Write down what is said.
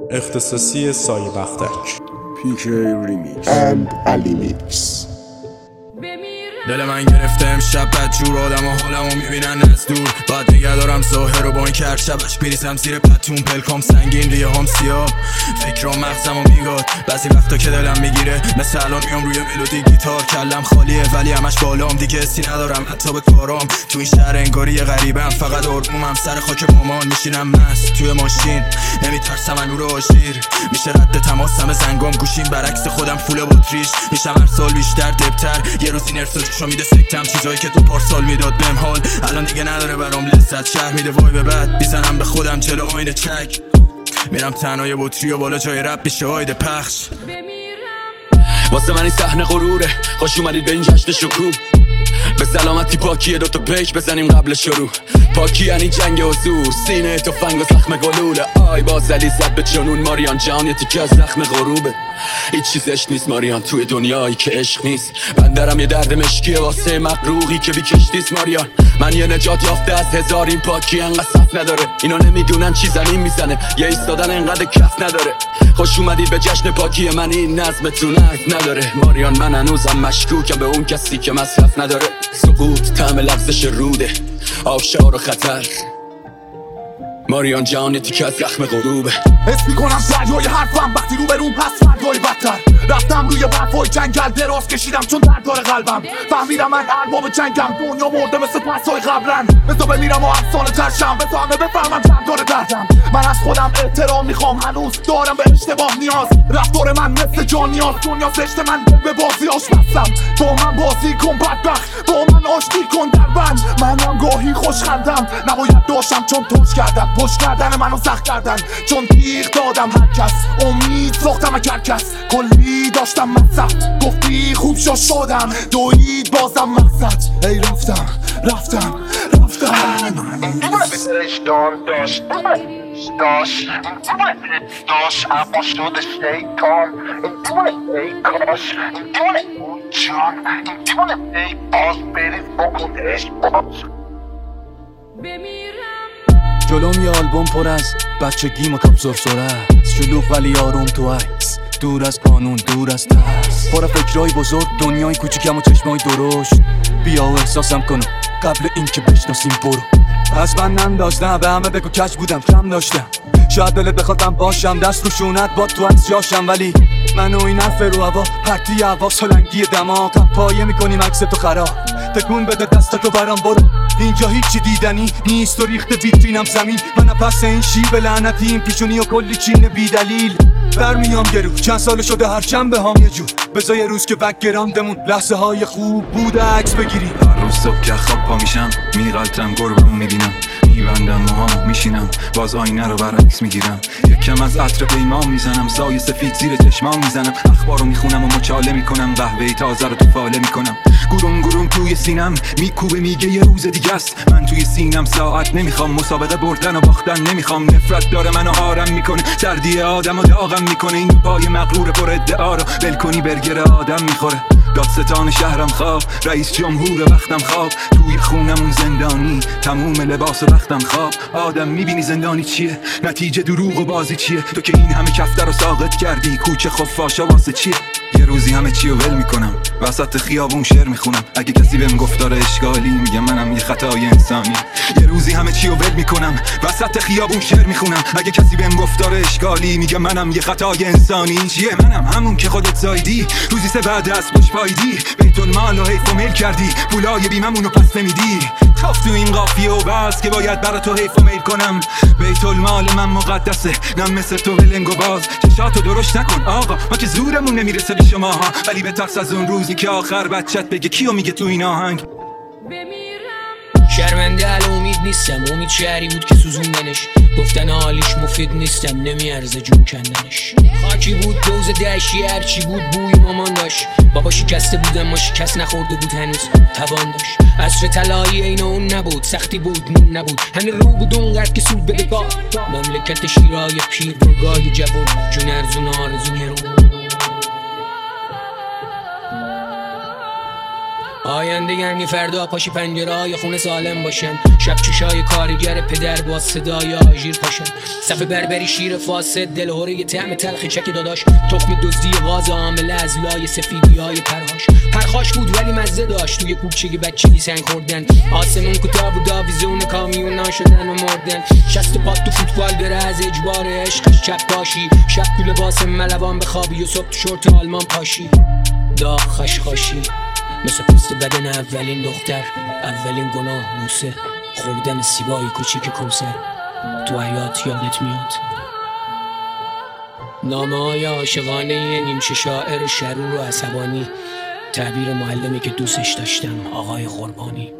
اختصاصی سایه بختک PK Remix and Ali Mix. دل من گرفته امشب بدجور آدم و حالمو میبینن از دور بعد نگه دارم ظاهر رو با این کرد شبش بریزم زیر پتون پلکام سنگین ریه هم سیاه فکرام مغزمو میگاد بعضی وقتا که دلم میگیره مثل الان میام روی ملودی گیتار کلم خالیه ولی همش بالام دیگه حسی ندارم حتی به کارام تو این شهر انگاری غریبم فقط آرومم سر خاک مامان میشینم مست توی ماشین نمیترسم از نور آژیر میشه رد تماسم زنگام گوشیم برعکس خودم فول باتریش میشم هر سال بیشتر دبتر یه روز این ارسالشو میده سکتم چیزایی که تو پارسال میداد بهم حال الان دیگه نداره برام لذت شهر میده وای به بعد میزنم به خودم جلو آینه چک میرم تنهای بطری و بالا جای رب میشه آیده پخش واسه من این صحنه غروره خوش اومدید به این جشن شکوه به سلامتی پاکیه دوتا پیش بزنیم قبل شروع پاکی یعنی جنگ حضور سینه تفنگ و زخم گلوله آی باز علی زد به جنون ماریان جان یه تیکه از زخم غروبه هیچ چیزش نیست ماریان توی دنیایی که عشق نیست بندرم یه درد مشکیه واسه مقروقی که بی کشتیست ماریان من یه نجات یافته از هزار این پاکی انقدر صف نداره اینا نمیدونن چی زمین میزنه یه ایستادن انقدر کف نداره خوش اومدید به جشن پاکی من این نظمتون عرض نداره ماریان من هنوزم مشکوکم به اون کسی که مصرف نداره سقوط طعم لفظش روده آبشار و خطر ماریان جان تیکه از زخم غروبه حس میکنم دریای حرفم وقتی رو به روم هست فردای بدتر رفتم روی برفای جنگل دراز کشیدم چون درد داره قلبم فهمیدم من ارباب جنگم دنیا مرده مثل پسای قبرن بزا بمیرم و افسانه ترشم بزا همه بفهمم چند داره دردم من از خودم احترام میخوام هنوز دارم به اشتباه نیاز رفتار من مثل جان نیاز دنیا زشت من به بازی آشپزم با من بازی کن بدبخت با من آشتی کن در بند منم گاهی خوشخندم نباید داشتم چون توش کردم پشت کردن منو سخت کردن چون تیغ دادم هر کس امید ساختم از هر کس کلی داشتم مقصد گفتی خوب شدم دوید بازم مقصد ای رفتم داشت اما شده شیطان ای کاش جان ای باز برید بکنش جلوم یه آلبوم پر از بچگی مکاب سرسره شلوغ ولی آروم تو عکس دور از قانون دور از ترس پر فکرای بزرگ دنیای کوچیکم و چشمای درشت بیا و احساسم کنم قبل اینکه بشناسیم برو پس من ننداز نه به همه بگو کج بودم کم داشتم شاید دلت بخوادم باشم دست رو شونت با تو از جاشم ولی منو این حرف رو هوا پرتی هوا سالنگی دماغ پایه میکنیم عکس تو خراب تکون بده دستتو برام برو اینجا هیچی دیدنی نیست و ریخته ویترینم زمین من پس این شیب لعنتی این پیشونی و کلی چین بی دلیل برمیام گرو چند سال شده هر چند هم یه جور بذار یه روز که بکگراندمون لحظه های خوب بوده عکس بگیریم هر روز صبح که خواب پا میشم میغلطم گربه‌مو میبینم میبندم موهامو میشینم باز آینه رو برعکس میگیرم یکم از عطر پیمان میزنم سایه سفید زیر چشمام میزنم اخبارو میخونم و مچاله میکنم قهوه تازه رو تو فاله میکنم گروم توی سینم میکوبه میگه یه روز دیگه است من توی سینم ساعت نمیخوام مسابقه بردن و باختن نمیخوام نفرت داره منو آرم میکنه سردی آدمو داغم میکنه این پای مغرور پر ادعا رو ول کنی برگر آدم میخوره دادستان شهرم خواب رئیس جمهور وقتم خواب توی خونمون زندانی تموم لباس و وقتم خواب آدم میبینی زندانی چیه نتیجه دروغ و بازی چیه تو که این همه کفتر رو ساقط کردی کوچه خفاشا واسه چیه یه روزی همه چی رو ول میکنم وسط خیابون شعر میخونم اگه کسی بهم گفت داره اشکالی میگم منم یه خطای انسانی یه روزی همه چی رو ول میکنم وسط خیابون شعر میخونم اگه کسی بهم گفت داره اشکالی میگم منم یه خطای انسانی چیه منم همون که خودت زایدی روزی سه بعد از پشت پایدی بیت المال و حیف و میل کردی پولای بیممونو پس نمیدی خب تو این قافیه و بس که باید برا تو حیف و میل کنم بیت المال من مقدسه نم مثل تو ولنگ و باز چشاتو درشت نکن آقا ما که زورمون نمیرسه به شماها ولی به ترس از اون روزی که آخر بچت بگه کیو میگه تو این آهنگ شرمنده حال امید نیستم امید شهری بود که سوزوندنش گفتن حالیش مفید نیستم نمیارزه جون کندنش خاکی بود دوز دشتی هرچی بود بوی مامان داشت بابا شکسته بود اما شکست نخورده بود هنوز توان داشت عصر طلایی این اون نبود سختی بود نون نبود هنه رو بود اونقدر که سود بده با مملکت شیرای پیر برگای جوان جون ارزون آرزون هرون آینده یعنی فردا پاشی پنجره های خونه سالم باشن، شب چشای کارگر پدر با صدای آژیر پاشن، صف بربری شیر فاسد دلهوره یه طعم تلخ چک داداش، تخم دزدی غاز عامله از لای سفیدی های پرخاش بود ولی مزه داشت، توی کوچگی بچگی سنگ خوردن، آسمون کوتاه بود آویزون کامیونا شدن و مردن، شست پات تو فوتبال بره از اجبار عشقش چپ پاشی، شب تو لباس ملوان بخوابی و صبح تو شورت آلمان پاشی، داغ خشخاشی مثل پوست بدن اولین دختر، اولین گناه بوسه، خوردن سیبای کوچیک کوسر تو حیات یادت میاد. نامه های عاشقانه نیمچه شاعر شرور و عصبانی، تعبیر معلمی که دوستش داشتم آقای قربانی.